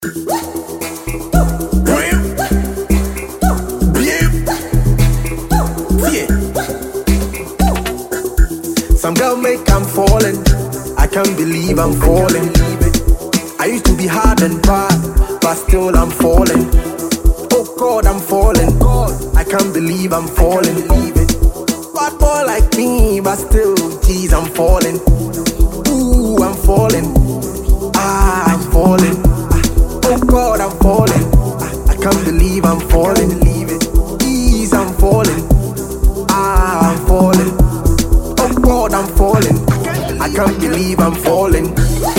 Some girl make I'm falling. I can't believe I'm falling. I used to be hard and bad, but still I'm falling. Oh God, I'm falling. I can't believe I'm falling. Bad boy like me, but still, geez, I'm falling. Ooh, I'm falling. Ah, I'm falling. Oh God, I'm falling. I can't believe I'm falling. Geez, I'm falling. Ah, I'm falling. Oh God, I'm falling. I can't believe I'm falling.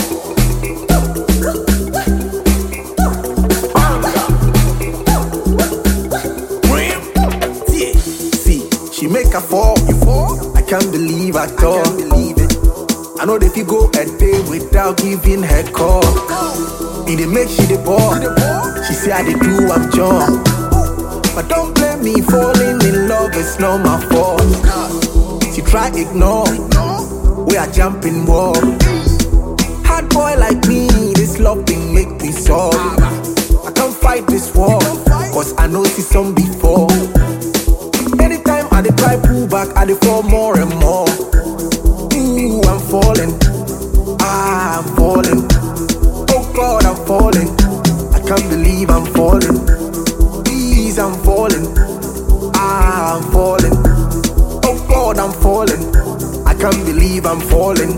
See, she make a fall. I can't believe at all. I know that you go a day without giving her call. It dey make she the ball. She say I dey do I'm John. But don't blame me, falling in love, it's not my fault. She try ignore, we are jumping wall. Hard boy like me, this love thing make me soft. I can't fight this war, cause I know see some before. Anytime I dey try pull back, I dey fall more and more. Ooh, I'm falling, ah, I'm falling. Oh God, I'm falling. I can't believe I'm falling. Please, I'm falling. Ah, I'm falling. Oh God, I'm falling. I can't believe I'm falling.